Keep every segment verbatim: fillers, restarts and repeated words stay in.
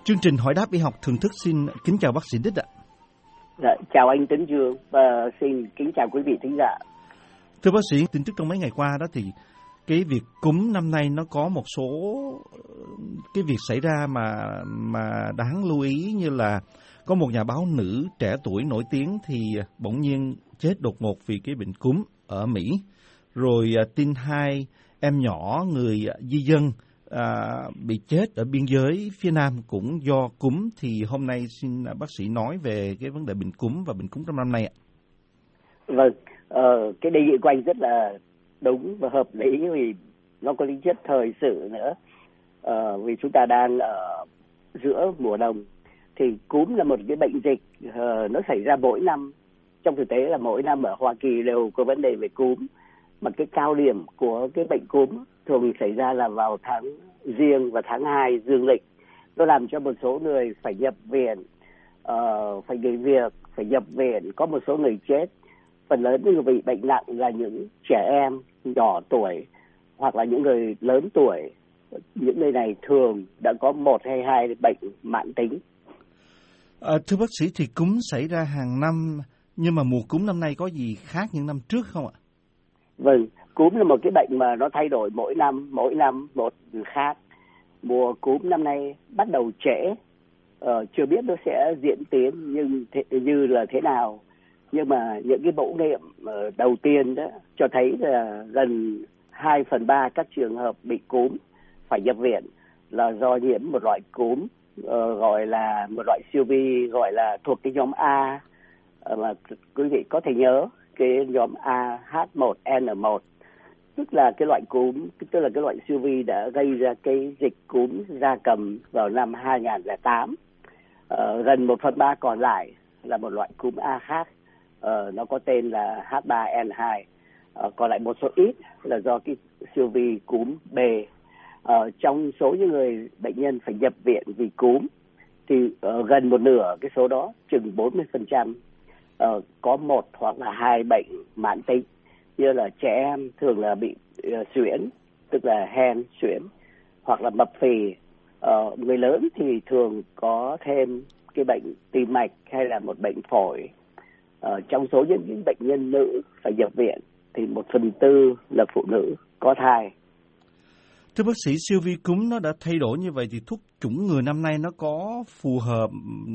Chương trình Hỏi đáp y học thường thức xin kính chào bác sĩ Đích ạ. Dạ, chào anh Tấn Dương và xin kính chào quý vị thính giả. Thưa bác sĩ, tin tức trong mấy ngày qua đó thì cái việc cúm năm nay nó có một số cái việc xảy ra mà mà đáng lưu ý, như là có một nhà báo nữ trẻ tuổi nổi tiếng thì bỗng nhiên chết đột ngột vì cái bệnh cúm ở Mỹ. Rồi tin hai em nhỏ người di dân à, bị chết ở biên giới phía Nam cũng do cúm. Thì hôm nay xin bác sĩ nói về cái vấn đề bệnh cúm và bệnh cúm trong năm nay ạ. Vâng, ờ, cái đề nghị của anh rất là đúng và hợp lý vì nó có tính chất thời sự nữa. Ờ, vì chúng ta đang ở giữa mùa đông thì cúm là một cái bệnh dịch uh, nó xảy ra mỗi năm. Trong thực tế là mỗi năm ở Hoa Kỳ đều có vấn đề về cúm, mà cái cao điểm của cái bệnh cúm thường xảy ra là vào tháng Giêng và tháng hai dương lịch. Nó làm cho một số người phải nhập viện, uh, phải nghỉ việc, phải nhập viện, có một số người chết. Phần lớn những người bị bệnh nặng là những trẻ em nhỏ tuổi hoặc là những người lớn tuổi. Những người này thường đã có một hay hai bệnh mãn tính. À, thưa bác sĩ, thì cúm xảy ra hàng năm, nhưng mà mùa cúm năm nay có gì khác những năm trước không ạ? Vâng, cúm là một cái bệnh mà nó thay đổi mỗi năm, mỗi năm một khác. Mùa cúm năm nay bắt đầu trễ, ờ, chưa biết nó sẽ diễn tiến nhưng thế, như là thế nào. Nhưng mà những cái mẫu nghiệm uh, đầu tiên đó cho thấy là gần hai phần ba các trường hợp bị cúm phải nhập viện là do nhiễm một loại cúm uh, gọi là một loại siêu vi, gọi là thuộc cái nhóm A, uh, mà quý vị có thể nhớ cái nhóm A H một N một, tức là cái loại cúm, tức là cái loại siêu vi đã gây ra cái dịch cúm gia cầm vào năm hai không không tám. Uh, gần một phần ba còn lại là một loại cúm A khác. Uh, nó có tên là H ba N hai, uh, còn lại một số ít là do cái siêu vi cúm B. Uh, trong số những người bệnh nhân phải nhập viện vì cúm thì uh, gần một nửa cái số đó, chừng bốn mươi phần trăm uh, có một hoặc là hai bệnh mãn tính, như là trẻ em thường là bị uh, suyễn, tức là hen suyễn, hoặc là mập phì. Uh, người lớn thì thường có thêm cái bệnh tim mạch hay là một bệnh phổi. Ờ, trong số những, những bệnh nhân nữ phải nhập viện thì một phần tư là phụ nữ có thai. Thưa bác sĩ, siêu vi cúm nó đã thay đổi như vậy thì thuốc chủng ngừa năm nay nó có phù hợp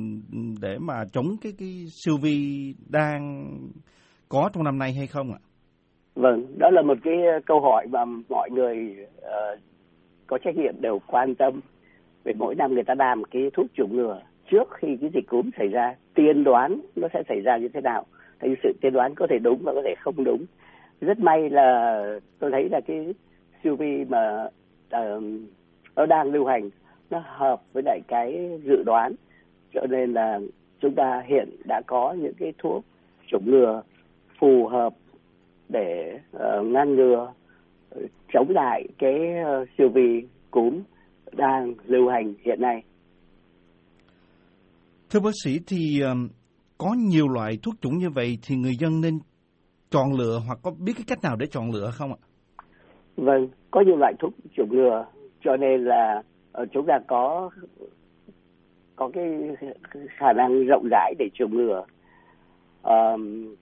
để mà chống cái cái siêu vi đang có trong năm nay hay không ạ? Vâng, đó là một cái câu hỏi mà mọi người uh, có trách nhiệm đều quan tâm. Về mỗi năm người ta làm cái thuốc chủng ngừa trước khi cái dịch cúm xảy ra, tiên đoán nó sẽ xảy ra như thế nào. Thì sự tiên đoán có thể đúng và có thể không đúng. Rất may là tôi thấy là cái siêu vi mà uh, nó đang lưu hành, nó hợp với lại cái dự đoán. Cho nên là chúng ta hiện đã có những cái thuốc chủng ngừa phù hợp để uh, ngăn ngừa, uh, chống lại cái uh, siêu vi cúm đang lưu hành hiện nay. Thưa bác sĩ, thì um, có nhiều loại thuốc chủng như vậy thì người dân nên chọn lựa hoặc có biết cái cách nào để chọn lựa không ạ? Vâng, có nhiều loại thuốc chủng ngừa, cho nên là uh, chúng ta có có cái khả năng rộng rãi để chủng ngừa. Um,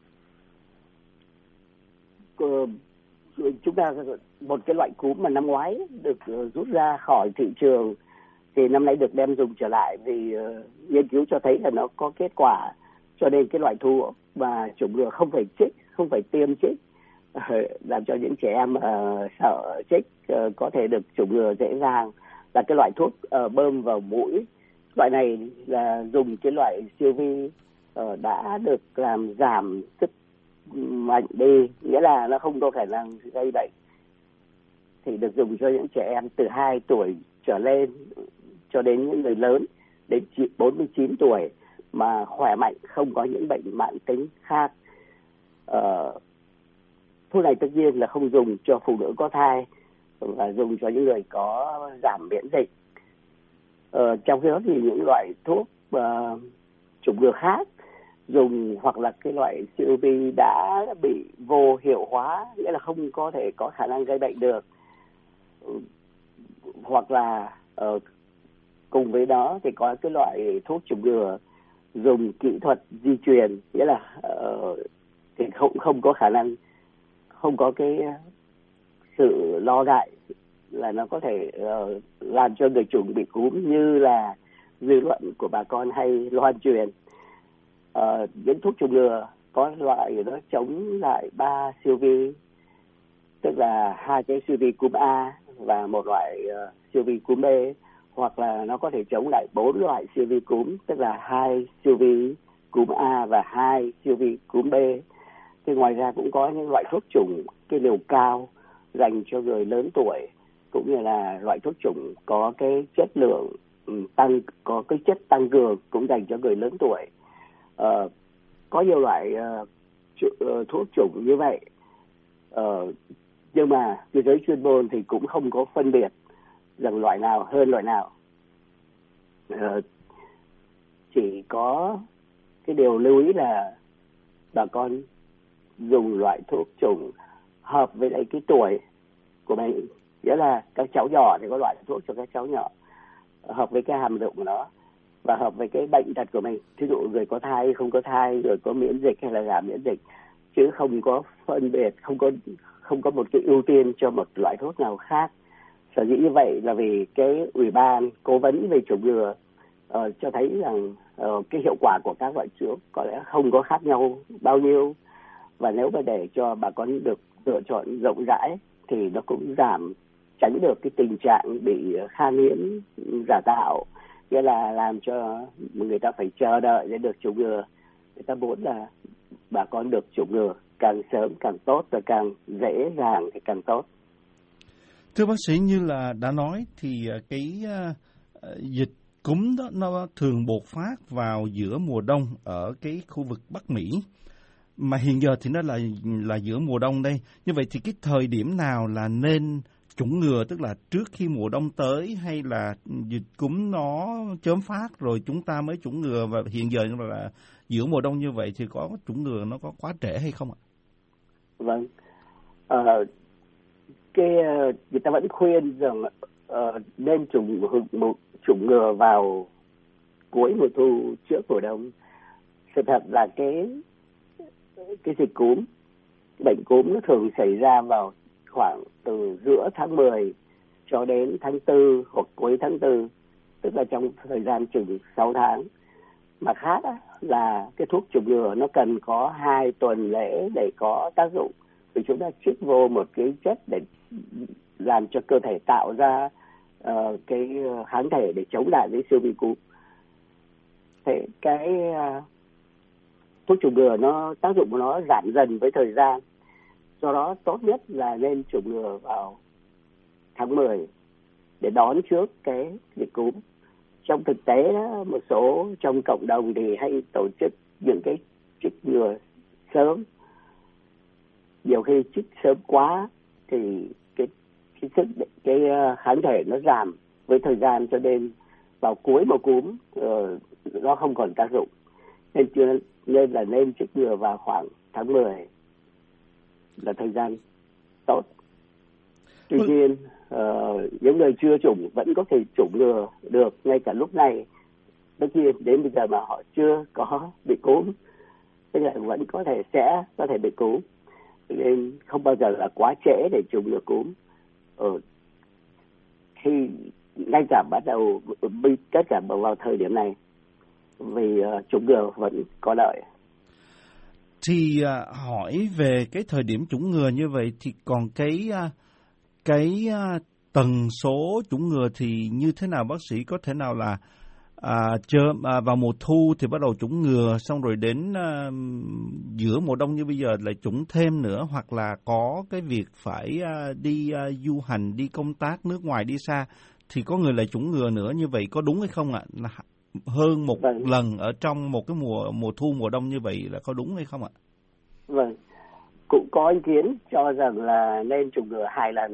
chúng ta một cái loại cúm mà năm ngoái được uh, rút ra khỏi thị trường thì năm nay được đem dùng trở lại vì uh, nghiên cứu cho thấy là nó có kết quả. Cho nên cái loại thuốc mà chủng ngừa không phải chích, không phải tiêm chích, uh, làm cho những trẻ em uh, sợ chích uh, có thể được chủng ngừa dễ dàng, là cái loại thuốc uh, bơm vào mũi. Loại này là dùng cái loại siêu vi uh, đã được làm giảm sức mạnh đi, nghĩa là nó không có khả năng gây bệnh, thì được dùng cho những trẻ em từ hai tuổi trở lên cho đến những người lớn đến bốn mươi chín tuổi mà khỏe mạnh, không có những bệnh mãn tính khác. Ờ, thuốc này tất nhiên là không dùng cho phụ nữ có thai và dùng cho những người có giảm miễn dịch. Ờ, trong khi đó thì những loại thuốc uh, chủng ngừa khác dùng hoặc là cái loại siêu vi đã bị vô hiệu hóa, nghĩa là không có thể có khả năng gây bệnh được, hoặc là uh, cùng với đó thì có cái loại thuốc chủng ngừa dùng kỹ thuật di truyền, nghĩa là uh, thì không không có khả năng, không có cái sự lo ngại là nó có thể uh, làm cho người chủng bị cúm như là dư luận của bà con hay loan truyền. Uh, những thuốc chủng ngừa có loại nó chống lại ba siêu vi, tức là hai cái siêu vi cúm A và một loại uh, siêu vi cúm B, hoặc là nó có thể chống lại bốn loại siêu vi cúm, tức là hai siêu vi cúm A và hai siêu vi cúm B. Thì ngoài ra cũng có những loại thuốc chủng cái liều cao dành cho người lớn tuổi, cũng như là loại thuốc chủng có cái chất lượng um, tăng, có cái chất tăng cường cũng dành cho người lớn tuổi. Uh, có nhiều loại uh, ch- uh, thuốc chủng như vậy, uh, nhưng mà cái giới chuyên môn thì cũng không có phân biệt rằng loại nào hơn loại nào. Uh, chỉ có cái điều lưu ý là bà con dùng loại thuốc chủng hợp với lại cái tuổi của mình, nghĩa là các cháu nhỏ thì có loại thuốc cho các cháu nhỏ hợp với cái hàm lượng của nó và hợp với cái bệnh tật của mình. Thí dụ người có thai, không có thai, người có miễn dịch hay là giảm miễn dịch, chứ không có phân biệt, không có không có một cái ưu tiên cho một loại thuốc nào khác. Sở dĩ như vậy là vì cái ủy ban cố vấn về chủng ngừa uh, cho thấy rằng uh, cái hiệu quả của các loại thuốc có lẽ không có khác nhau bao nhiêu, và nếu mà để cho bà con được lựa chọn rộng rãi thì nó cũng giảm tránh được cái tình trạng bị khan hiếm giả tạo, nghĩa là làm cho người ta phải chờ đợi để được chủng ngừa. Người ta muốn là bà con được chủng ngừa càng sớm càng tốt, và càng dễ dàng thì càng tốt. Thưa bác sĩ, như là đã nói thì cái uh, dịch cúm đó nó thường bộc phát vào giữa mùa đông ở cái khu vực Bắc Mỹ, mà hiện giờ thì nó là là giữa mùa đông đây. Như vậy thì cái thời điểm nào là nên chủng ngừa, tức là trước khi mùa đông tới hay là dịch cúm nó chớm phát rồi chúng ta mới chủng ngừa, và hiện giờ là giữa mùa đông như vậy thì có chủng ngừa nó có quá trễ hay không ạ? Vâng, à, cái người ta vẫn khuyên rằng uh, nên chủng một chủng ngừa vào cuối mùa thu trước mùa đông. Sự thật là cái cái dịch cúm, cái bệnh cúm nó thường xảy ra vào khoảng từ giữa tháng mười cho đến tháng tư hoặc cuối tháng tư, tức là trong thời gian chừng sáu tháng. Mặt khác á, là cái thuốc chủng ngừa nó cần có hai tuần lễ để có tác dụng, vì chúng ta chích vô một cái chất để làm cho cơ thể tạo ra uh, cái kháng thể để chống lại với siêu vi cúm. Thế cái uh, thuốc chủng ngừa nó tác dụng của nó giảm dần với thời gian, do đó tốt nhất là nên chủng ngừa vào tháng mười để đón trước cái dịch cúm. Trong thực tế đó, một số trong cộng đồng thì hay tổ chức những cái chích ngừa sớm. Nhiều khi chích sớm quá thì cái cái sức cái kháng thể nó giảm với thời gian, cho nên vào cuối mùa cúm uh, nó không còn tác dụng. Nên chưa nên là nên chích ngừa vào khoảng tháng mười là thời gian tốt. Tuy nhiên uh, những người chưa chủng vẫn có thể chủng ngừa được ngay cả lúc này. Tất nhiên đến bây giờ mà họ chưa có bị cúm, tức là vẫn có thể sẽ có thể bị cúm, nên không bao giờ là quá trễ để chủng ngừa cúm. Ờ, khi ngay cả bắt đầu tất cả vào thời điểm này, vì uh, chủng ngừa vẫn có lợi. Thì uh, hỏi về cái thời điểm chủng ngừa như vậy thì còn cái uh, cái uh, tần số chủng ngừa thì như thế nào bác sĩ? Có thể nào là à, chờ, à, vào mùa thu thì bắt đầu chủng ngừa, xong rồi đến à, giữa mùa đông như bây giờ lại chủng thêm nữa, hoặc là có cái việc phải à, đi à, du hành, đi công tác nước ngoài, đi xa thì có người lại chủng ngừa nữa, như vậy có đúng hay không ạ? Là hơn một Vâng. lần ở trong một cái mùa mùa thu mùa đông như vậy là có đúng hay không ạ? Vâng, cũng có ý kiến cho rằng là nên chủng ngừa hai lần.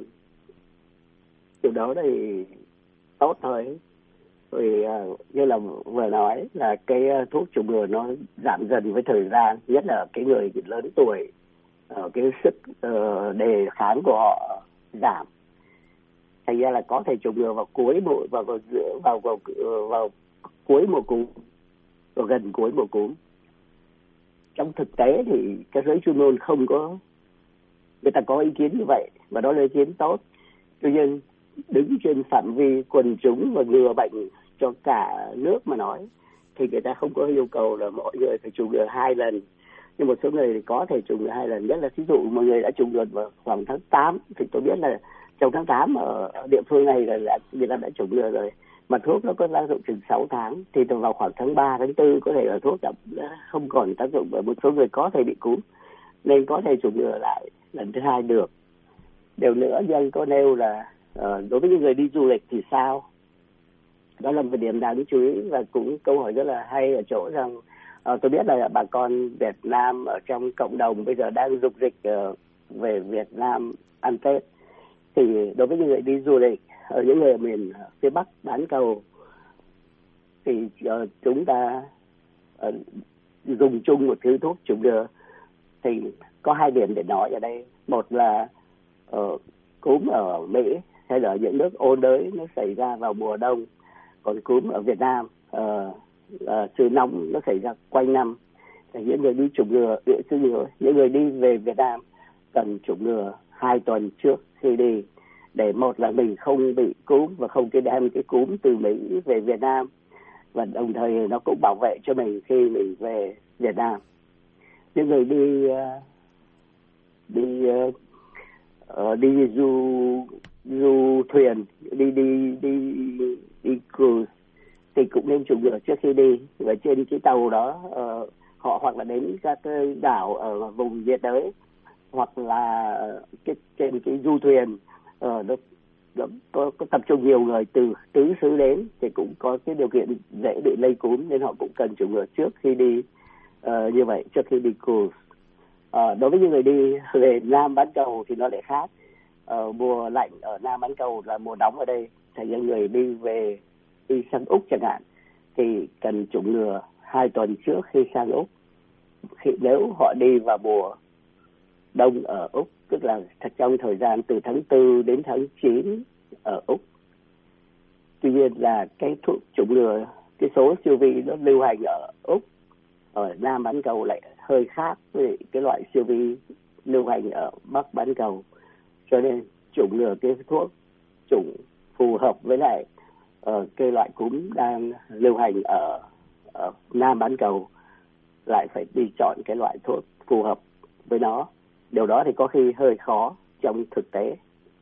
Điều đó thì tốt thôi. Vì uh, như là vừa nói là cái uh, thuốc chủng ngừa nó giảm dần với thời gian, nhất là cái người lớn tuổi, uh, cái sức uh, đề kháng của họ giảm. thành ra là có thể chủng ngừa vào cuối mùa vào vào giữa vào vào, vào, vào cuối mùa cúm, vào gần cuối mùa cúm. Trong thực tế thì các giới chuyên môn không có, người ta có ý kiến như vậy và đó là ý kiến tốt. Tuy nhiên đứng trên phạm vi quần chúng và ngừa bệnh cho cả nước mà nói thì người ta không có yêu cầu là mọi người phải chủng ngừa hai lần. Nhưng một số người thì có thể chủng ngừa hai lần, nhất là ví dụ mọi người đã chủng ngừa vào khoảng tháng tám thì tôi biết là trong tháng tám ở địa phương này là, là người ta đã chủng ngừa rồi, mà thuốc nó có tác dụng chừng sáu tháng, thì từ vào khoảng tháng ba, tháng tư có thể là thuốc đã không còn tác dụng và một số người có thể bị cúm, nên có thể chủng ngừa lại lần thứ hai được. Điều nữa dân có nêu là uh, đối với những người đi du lịch thì sao? Đó là một điểm đáng chú ý và cũng câu hỏi rất là hay ở chỗ rằng uh, tôi biết là bà con Việt Nam ở trong cộng đồng bây giờ đang dục dịch uh, về Việt Nam ăn Tết. Thì đối với những người đi du lịch ở những người ở miền phía Bắc bán cầu thì uh, chúng ta uh, dùng chung một thứ thuốc chủng ngừa. Thì có hai điểm để nói ở đây. Một là uh, cúm ở Mỹ hay là những nước ôn đới nó xảy ra vào mùa đông, còn cúm ở Việt Nam uh, uh, sự nóng nó xảy ra quanh năm. Thì những người đi chủng ngừa, những người đi về Việt Nam cần chủng ngừa hai tuần trước khi đi, để một là mình không bị cúm và không cái đem cái cúm từ Mỹ về Việt Nam, và đồng thời nó cũng bảo vệ cho mình khi mình về Việt Nam. Những người đi uh, đi uh, uh, đi du du thuyền, đi đi đi đi cruise thì cũng nên chủng ngừa trước khi đi. Và trên cái tàu đó uh, họ hoặc là đến các cái đảo ở vùng nhiệt đới, hoặc là cái trên cái du thuyền uh, nó, nó có, có tập trung nhiều người từ tứ xứ đến thì cũng có cái điều kiện dễ bị lây cúm, nên họ cũng cần chủng ngừa trước khi đi uh, như vậy, trước khi đi cruise. Uh, đối với những người đi về Nam bán cầu thì nó lại khác. Uh, mùa lạnh ở Nam bán cầu là mùa nóng ở đây, thì những người đi về đi sang Úc chẳng hạn thì cần chủng ngừa hai tuần trước khi sang Úc. Khi, nếu họ đi vào mùa đông ở Úc, tức là trong thời gian từ tháng tư đến tháng chín ở Úc. Tuy nhiên là cái thuốc chủng ngừa, cái số siêu vi nó lưu hành ở Úc, ở Nam bán cầu lại hơi khác với cái loại siêu vi lưu hành ở Bắc bán cầu. Cho nên chủng ngừa cái thuốc chủng phù hợp với lại uh, cái loại cúm đang lưu hành ở, ở Nam bán cầu lại phải đi chọn cái loại thuốc phù hợp với nó. Điều đó thì có khi hơi khó trong thực tế.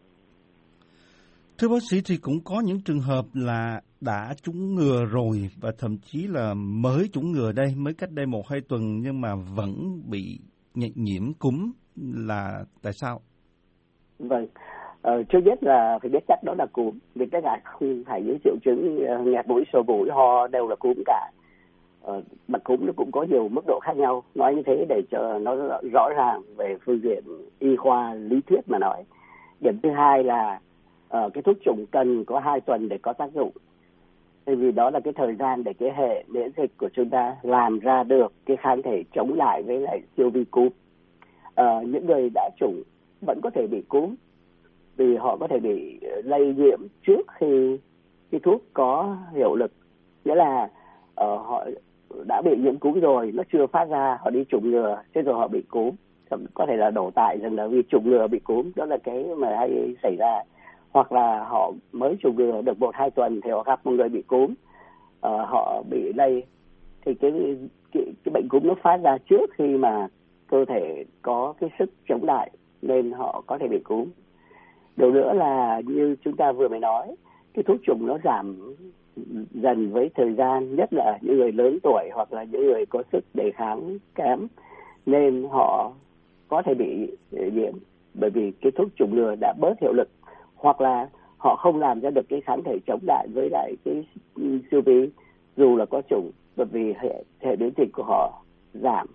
Thưa bác sĩ, thì cũng có những trường hợp là đã trúng ngừa rồi và thậm chí là mới trúng ngừa đây, mới cách đây một hai tuần nhưng mà vẫn bị nhiễm cúm, là tại sao? Vâng, ờ, trước nhất là phải biết chắc đó là cúm, vì tất cả không phải những triệu chứng uh, nghẹt mũi, sổ mũi, ho đều là cúm cả. Ờ, mà cúm nó cũng có nhiều mức độ khác nhau. Nói như thế để cho nó rõ ràng về phương diện y khoa lý thuyết mà nói. Điểm thứ hai là uh, cái thuốc chủng cần có hai tuần để có tác dụng. Bởi vì đó là cái thời gian để cái hệ miễn dịch của chúng ta làm ra được cái kháng thể chống lại với lại siêu vi cúm. Uh, những người đã chủng vẫn có thể bị cúm vì họ có thể bị lây nhiễm trước khi cái thuốc có hiệu lực. Nghĩa là uh, họ đã bị nhiễm cúm rồi, nó chưa phát ra, họ đi chủng ngừa, thế rồi họ bị cúm. Có thể là đổ tại rằng là vì chủng ngừa bị cúm, đó là cái mà hay xảy ra. Hoặc là họ mới chủng ngừa được một hai tuần thì họ gặp một người bị cúm, uh, họ bị lây. Thì cái, cái, cái bệnh cúm nó phát ra trước khi mà cơ thể có cái sức chống lại, nên họ có thể bị cúm. Điều nữa là như chúng ta vừa mới nói, cái thuốc chủng nó giảm dần với thời gian, nhất là những người lớn tuổi hoặc là những người có sức đề kháng kém, nên họ có thể bị nhiễm bởi vì cái thuốc chủng ngừa đã bớt hiệu lực, hoặc là họ không làm ra được cái kháng thể chống lại với lại cái siêu vi dù là có chủng, bởi vì hệ, hệ miễn dịch của họ giảm.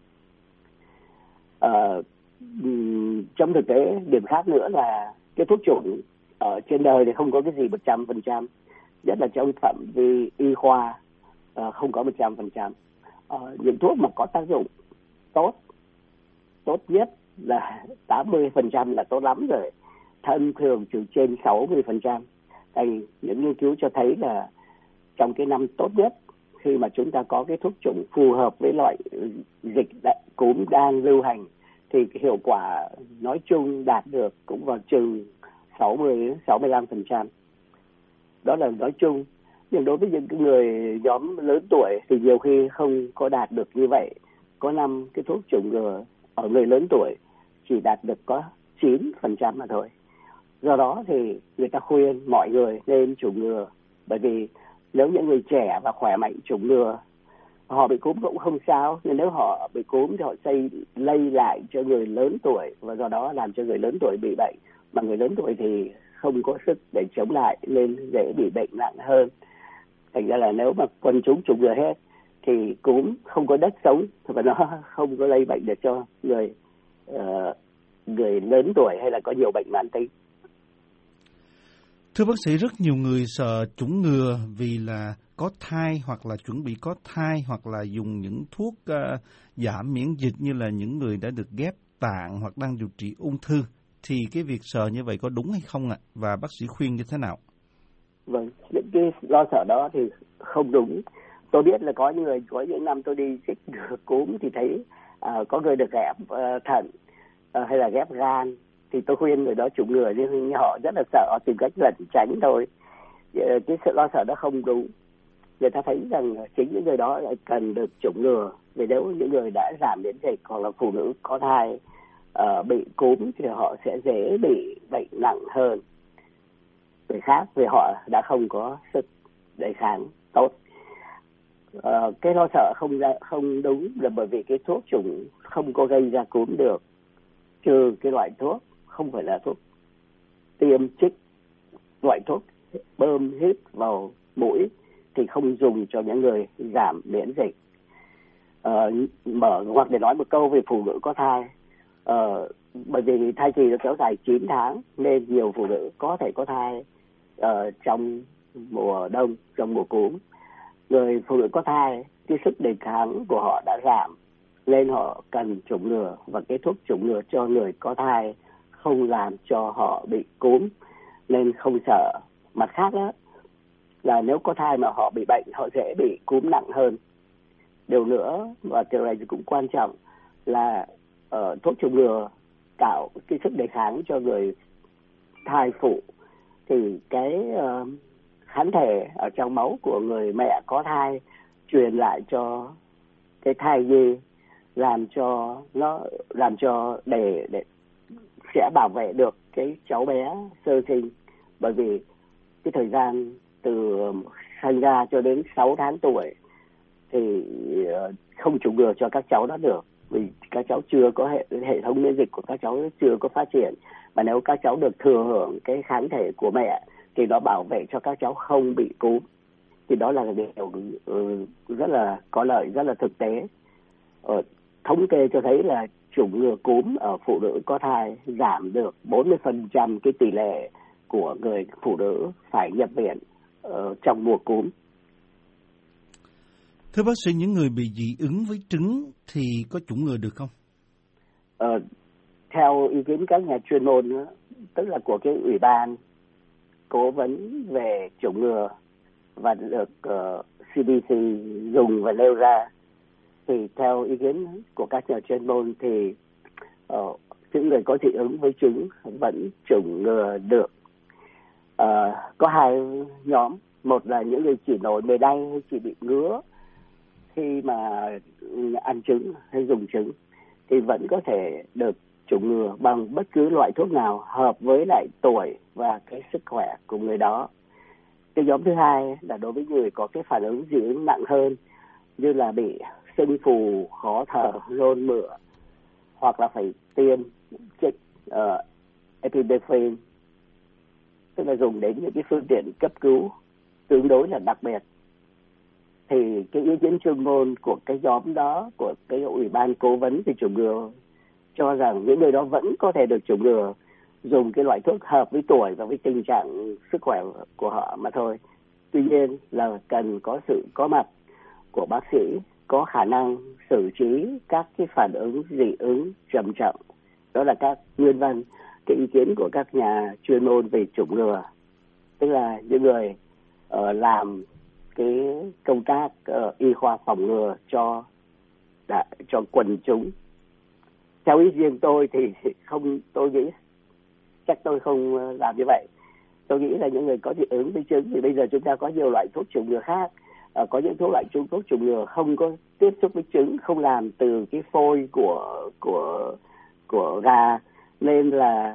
Ờ, trong thực tế, điểm khác nữa là cái thuốc chủng ở trên đời thì không có cái gì một trăm phần trăm, nhất là trong phạm vi y khoa uh, không có một trăm phần trăm. Những thuốc mà có tác dụng tốt, tốt nhất là tám mươi phần trăm là tốt lắm rồi, thông thường từ trên sáu mươi phần trăm Tại những nghiên cứu cho thấy là trong cái năm tốt nhất, khi mà chúng ta có cái thuốc chủng phù hợp với loại dịch cúm đang lưu hành, thì cái hiệu quả nói chung đạt được cũng vào chừng sáu mươi đến sáu mươi lăm phần trăm. Đó là nói chung. Nhưng đối với những người nhóm lớn tuổi thì nhiều khi không có đạt được như vậy. Có năm cái thuốc chủng ngừa ở người lớn tuổi chỉ đạt được có chín phần trăm mà thôi. Do đó thì người ta khuyên mọi người nên chủng ngừa. Bởi vì nếu những người trẻ và khỏe mạnh chủng ngừa, họ bị cúm cũng không sao. Nhưng nếu họ bị cúm thì họ xây lây lại cho người lớn tuổi, và do đó làm cho người lớn tuổi bị bệnh. Mà người lớn tuổi thì không có sức để chống lại nên dễ bị bệnh nặng hơn. Thành ra là nếu mà quần chúng chủng ngừa hết thì cúm không có đất sống và nó không có lây bệnh được cho người uh, người lớn tuổi hay là có nhiều bệnh mãn tính. Thưa bác sĩ, rất nhiều người sợ chủng ngừa vì là có thai hoặc là chuẩn bị có thai hoặc là dùng những thuốc uh, giảm miễn dịch như là những người đã được ghép tạng hoặc đang điều trị ung thư. Thì cái việc sợ như vậy có đúng hay không ạ? Và bác sĩ khuyên như thế nào? Vâng, những cái lo sợ đó thì không đúng. Tôi biết là có những người, có những năm tôi đi chích cúm thì thấy uh, có người được ghép uh, thận uh, hay là ghép gan, thì tôi khuyên người đó chủng ngừa, nhưng họ rất là sợ, họ tìm cách lẩn tránh thôi. Uh, cái sự lo sợ đó không đúng. Người ta thấy rằng chính những người đó lại cần được chủng ngừa. Vì nếu những người đã giảm miễn dịch hoặc là phụ nữ có thai uh, bị cúm thì họ sẽ dễ bị bệnh nặng hơn người khác, vì họ đã không có sức đề kháng tốt. Uh, cái lo sợ không không đúng là bởi vì cái thuốc chủng không có gây ra cúm được, trừ cái loại thuốc không phải là thuốc tiêm chích, loại thuốc bơm hít vào mũi thì không dùng cho những người giảm miễn dịch. Uh, mở hoặc để nói một câu về phụ nữ có thai, uh, bởi vì thai kỳ nó kéo dài chín tháng nên nhiều phụ nữ có thể có thai uh, trong mùa đông, trong mùa cúm. Người phụ nữ có thai, cái sức đề kháng của họ đã giảm nên họ cần chủng ngừa, và cái thuốc chủng ngừa cho người có thai không làm cho họ bị cúm nên không sợ. Mặt khác đó là nếu có thai mà họ bị bệnh, họ dễ bị cúm nặng hơn. Điều nữa, và điều này cũng quan trọng, là uh, thuốc chủng ngừa tạo cái sức đề kháng cho người thai phụ, thì cái uh, kháng thể ở trong máu của người mẹ có thai truyền lại cho cái thai nhi, làm cho nó làm cho để để sẽ bảo vệ được cái cháu bé sơ sinh. Bởi vì cái thời gian từ sinh ra cho đến sáu tháng tuổi thì không chủng ngừa cho các cháu đó được, vì các cháu chưa có hệ, hệ thống miễn dịch của các cháu chưa có phát triển. Mà nếu các cháu được thừa hưởng cái kháng thể của mẹ thì nó bảo vệ cho các cháu không bị cúm. Thì đó là điều rất là có lợi, rất là thực tế. Ở thống kê cho thấy là chủng ngừa cúm ở phụ nữ có thai giảm được bốn mươi phần trăm cái tỷ lệ của người phụ nữ phải nhập viện uh, trong mùa cúm. Thưa bác sĩ, những người bị dị ứng với trứng thì có chủng ngừa được không? Uh, theo ý kiến các nhà chuyên môn, tức là của cái ủy ban cố vấn về chủng ngừa và được uh, xê đê xê dùng và nêu ra, thì theo ý kiến của các nhà chuyên môn thì uh, những người có dị ứng với trứng vẫn chủng ngừa được. Uh, có hai nhóm. Một là những người chỉ nổi mề đay hay chỉ bị ngứa khi mà ăn trứng hay dùng trứng thì vẫn có thể được chủng ngừa bằng bất cứ loại thuốc nào hợp với lại tuổi và cái sức khỏe của người đó. Cái nhóm thứ hai là đối với người có cái phản ứng dị ứng nặng hơn, như là bị sưng phù, khó thở, nôn mửa, hoặc là phải tiêm chích uh, epinephrine, tức là dùng đến những cái phương tiện cấp cứu tương đối là đặc biệt. Thì cái ý kiến chuyên môn của cái nhóm đó, của cái ủy ban cố vấn về chủng ngừa, cho rằng những người đó vẫn có thể được chủng ngừa, dùng cái loại thuốc hợp với tuổi và với tình trạng sức khỏe của họ mà thôi. Tuy nhiên là cần có sự có mặt của bác sĩ có khả năng xử trí các cái phản ứng dị ứng trầm trọng. Đó là các nguyên văn, cái ý kiến của các nhà chuyên môn về chủng ngừa. tức là những người uh, làm cái công tác uh, y khoa phòng ngừa cho đã, cho quần chúng. Theo ý riêng tôi thì không, tôi nghĩ chắc tôi không làm như vậy. Tôi nghĩ là những người có dị ứng với trứng, thì bây giờ chúng ta có nhiều loại thuốc trùng ngừa khác, à, có những thuốc loại trung thuốc trùng ngừa không có tiếp xúc với trứng, không làm từ cái phôi của của của gà, nên là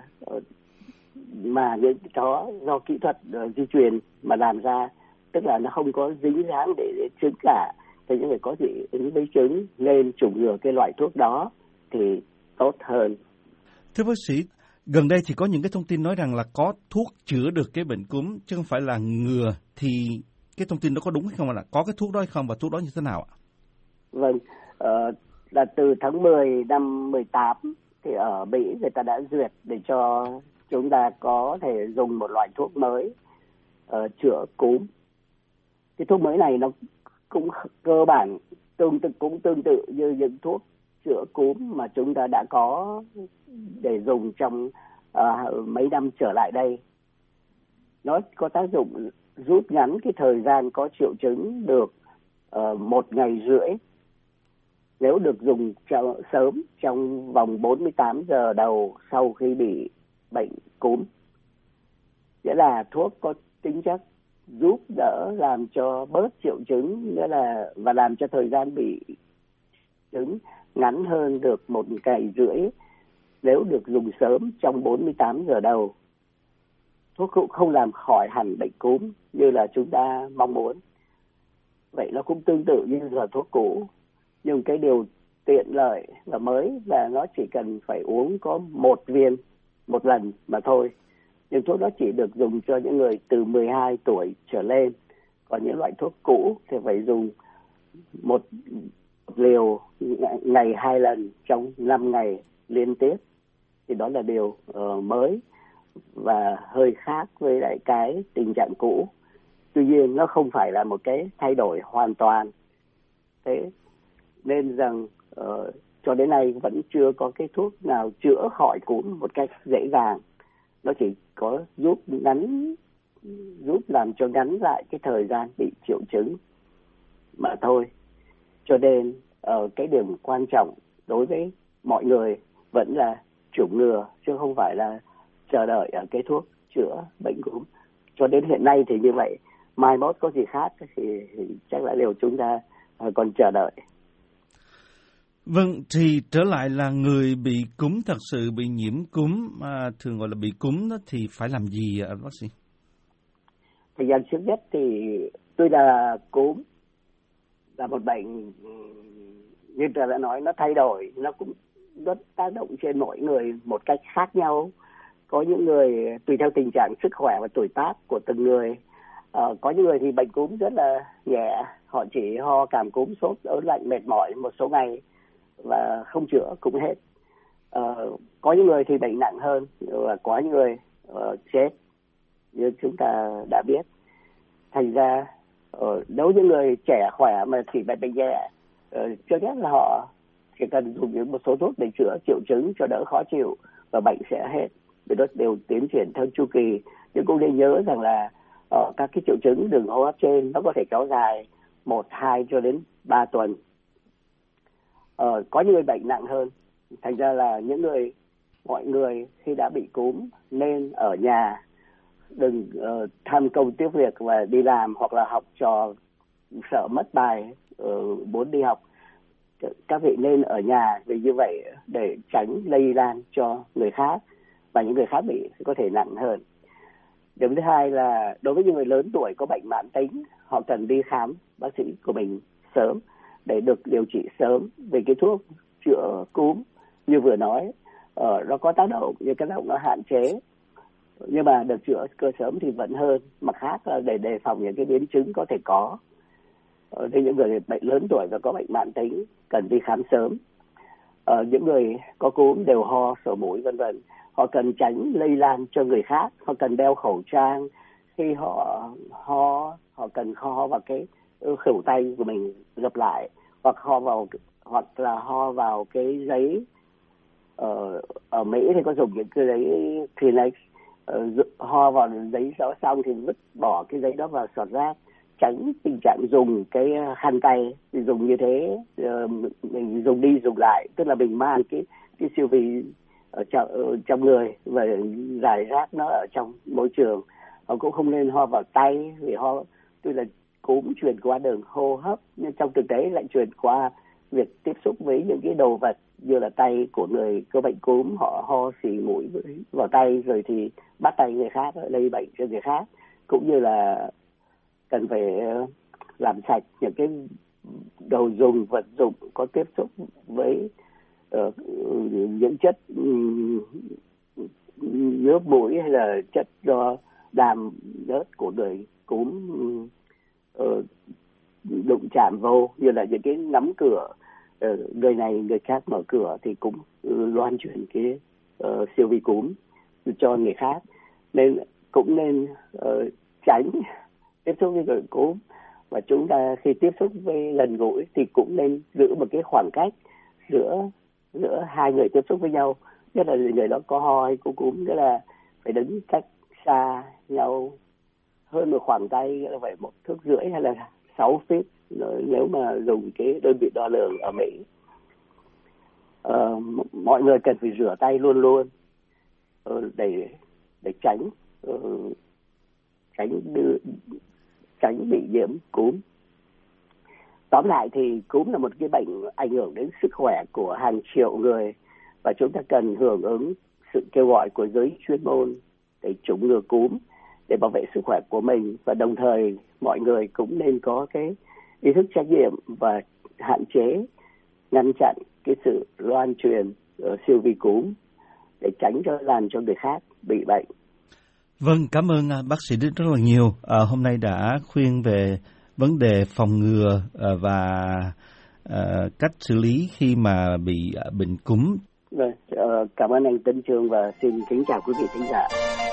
mà những đó do kỹ thuật uh, di truyền mà làm ra, tức là nó không có dính dáng để, để trứng cả. Thì những người có dị ứng với trứng nên chủng ngừa cái loại thuốc đó thì tốt hơn. Thưa bác sĩ, gần đây thì có những cái thông tin nói rằng là có thuốc chữa được cái bệnh cúm chứ không phải là ngừa, thì cái thông tin đó có đúng hay không, là có cái thuốc đó hay không và thuốc đó như thế nào ạ? Vâng, uh, là từ tháng mười năm mười tám thì ở Mỹ người ta đã duyệt để cho chúng ta có thể dùng một loại thuốc mới uh, chữa cúm. Cái thuốc mới này nó cũng cơ bản tương tự cũng tương tự như những thuốc chữa cúm mà chúng ta đã có để dùng trong uh, mấy năm trở lại đây. Nó có tác dụng rút ngắn cái thời gian có triệu chứng được uh, một ngày rưỡi nếu được dùng cho, sớm trong vòng bốn mươi tám giờ đầu sau khi bị bệnh cúm. Nghĩa là thuốc có tính chất giúp đỡ làm cho bớt triệu chứng, nghĩa là và làm cho thời gian bị chứng ngắn hơn được một ngày rưỡi nếu được dùng sớm trong bốn mươi tám giờ đầu. Thuốc cũng không làm khỏi hẳn bệnh cúm như là chúng ta mong muốn. Vậy nó cũng tương tự như là thuốc cũ, nhưng cái điều tiện lợi và mới là nó chỉ cần phải uống có một viên một lần mà thôi. Nhưng thuốc đó chỉ được dùng cho những người từ mười hai tuổi trở lên. Còn những loại thuốc cũ thì phải dùng một liều ngày hai lần trong năm ngày liên tiếp. Thì đó là điều uh, mới và hơi khác với lại cái tình trạng cũ. Tuy nhiên nó không phải là một cái thay đổi hoàn toàn. Thế nên rằng uh, cho đến nay vẫn chưa có cái thuốc nào chữa khỏi cúm một cách dễ dàng. Nó chỉ có giúp ngắn, giúp làm cho ngắn lại cái thời gian bị triệu chứng mà thôi. Cho nên uh, cái điểm quan trọng đối với mọi người vẫn là chủng ngừa, chứ không phải là chờ đợi ở cái thuốc chữa bệnh cúm. Cho đến hiện nay thì như vậy, mai mốt có gì khác thì, thì chắc là điều chúng ta uh, còn chờ đợi. Vâng, thì trở lại là người bị cúm, thật sự bị nhiễm cúm, à, thường gọi là bị cúm đó, thì phải làm gì ạ bác sĩ? Thời gian trước nhất thì tôi là cúm là một bệnh như tôi đã nói, nó thay đổi, nó cũng rất tác động trên mỗi người một cách khác nhau. Có những người tùy theo tình trạng sức khỏe và tuổi tác của từng người. À, có những người thì bệnh cúm rất là nhẹ, họ chỉ ho cảm cúm, sốt ớn lạnh mệt mỏi một số ngày và không chữa cũng hết. Uh, có những người thì bệnh nặng hơn, và có những người uh, chết như chúng ta đã biết. Thành ra uh, nếu những người trẻ khỏe mà chỉ bệnh bệnh nhẹ, uh, trước hết là họ chỉ cần dùng những một số thuốc để chữa triệu chứng cho đỡ khó chịu và bệnh sẽ hết. Vì đó đều tiến triển theo chu kỳ. Nhưng cũng nên nhớ rằng là uh, các cái triệu chứng đường hô hấp trên nó có thể kéo dài một, hai cho đến ba tuần. Ờ, có những người bệnh nặng hơn. Thành ra là những người, mọi người khi đã bị cúm nên ở nhà, đừng uh, tham công tiếc việc và đi làm hoặc là học trò sợ mất bài, uh, muốn đi học. Các vị nên ở nhà, vì như vậy để tránh lây lan cho người khác và những người khác bị có thể nặng hơn. Điểm thứ hai là đối với những người lớn tuổi có bệnh mãn tính, họ cần đi khám bác sĩ của mình sớm để được điều trị sớm. Vì cái thuốc chữa cúm như vừa nói, uh, nó có tác động, nhưng cái tác động nó hạn chế, nhưng mà được chữa cơ sớm thì vẫn hơn. Mặt khác là để đề phòng những cái biến chứng có thể có. Uh, thì những người bệnh lớn tuổi và có bệnh mãn tính cần đi khám sớm. Uh, những người có cúm đều ho, sổ mũi vân vân, họ cần tránh lây lan cho người khác. Họ cần đeo khẩu trang khi họ ho, họ cần ho vào cái khỉu tay của mình gập lại, hoặc ho vào hoặc là ho vào cái giấy. Ở, ở Mỹ thì có dùng những cái giấy Kleenex uh, ho vào giấy đó xong thì vứt bỏ cái giấy đó vào sọt rác, tránh tình trạng dùng cái khăn tay. Thì dùng như thế uh, mình dùng đi dùng lại, tức là mình mang cái cái siêu vi ở trong, ở trong người và rải rác nó ở trong môi trường. Họ cũng không nên ho vào tay, vì ho tuy là cúm truyền qua đường hô hấp nhưng trong thực tế lại truyền qua việc tiếp xúc với những cái đồ vật như là tay của người có bệnh cúm, họ ho xì mũi vào tay rồi thì bắt tay người khác lây bệnh cho người khác. Cũng như là cần phải làm sạch những cái đồ dùng vật dụng có tiếp xúc với uh, những chất um, nhớp mũi hay là chất do đàm nhớt của người cúm uh, đụng chạm vô, như là những cái nắm cửa, uh, người này người khác mở cửa thì cũng uh, loan truyền cái uh, siêu vi cúm cho người khác. Nên cũng nên uh, tránh tiếp xúc với người cúm, và chúng ta khi tiếp xúc với gần gũi thì cũng nên giữ một cái khoảng cách giữa giữa hai người tiếp xúc với nhau, nhất là người đó có ho hay có cúm, nghĩa là phải đứng cách xa nhau hơn một khoảng tay, nghĩa là phải một thước rưỡi hay là sáu feet nếu mà dùng cái đơn vị đo lường ở Mỹ. Uh, mọi người cần phải rửa tay luôn luôn uh, để để tránh uh, tránh đưa, tránh bị nhiễm cúm. Tóm lại thì cúm là một cái bệnh ảnh hưởng đến sức khỏe của hàng triệu người, và chúng ta cần hưởng ứng sự kêu gọi của giới chuyên môn để chủng ngừa cúm để bảo vệ sức khỏe của mình, và đồng thời mọi người cũng nên có cái ý thức trách nhiệm và hạn chế ngăn chặn cái sự loan truyền uh, siêu vi cúm để tránh cho làm cho người khác bị bệnh. Vâng, cảm ơn bác sĩ Đức rất là nhiều. À, hôm nay đã khuyên về vấn đề phòng ngừa à, và à, cách xử lý khi mà bị à, bệnh cúm. Vâng, cảm ơn anh Tân Trường và xin kính chào quý vị khán giả.